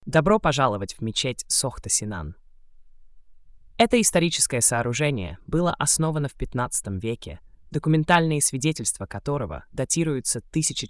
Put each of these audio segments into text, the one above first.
Добро пожаловать в мечеть Сохта-Синан. Это историческое сооружение было основано в 15 веке, документальные свидетельства которого датируются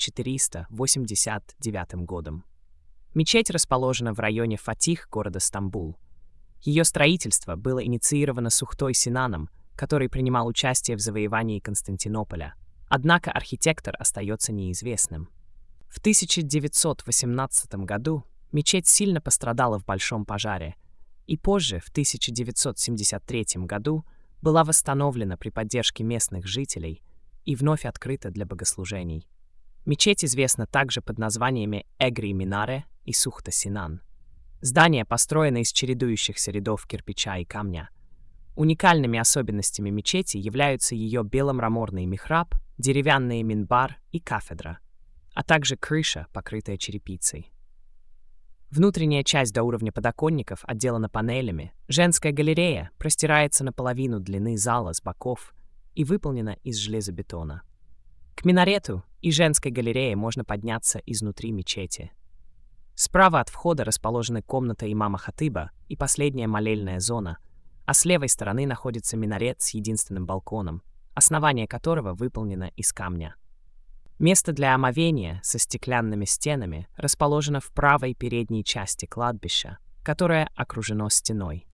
1489 годом. Мечеть расположена в районе Фатих города Стамбул. Ее строительство было инициировано Сухтой Синаном, который принимал участие в завоевании Константинополя. Однако архитектор остается неизвестным. В 1918 году мечеть сильно пострадала в большом пожаре, и позже, в 1973 году, была восстановлена при поддержке местных жителей и вновь открыта для богослужений. Мечеть известна также под названиями Эгри-Минаре и Сухта-Синан. Здание построено из чередующихся рядов кирпича и камня. Уникальными особенностями мечети являются ее беломраморный михраб, деревянные минбар и кафедра, а также крыша, покрытая черепицей. Внутренняя часть до уровня подоконников отделана панелями. Женская галерея простирается на половину длины зала с боков и выполнена из железобетона. К минарету и женской галерее можно подняться изнутри мечети. Справа от входа расположены комната имама Хатыба и последняя молельная зона, а с левой стороны находится минарет с единственным балконом, основание которого выполнено из камня. Место для омовения со стеклянными стенами расположено в правой передней части кладбища, которое окружено стеной.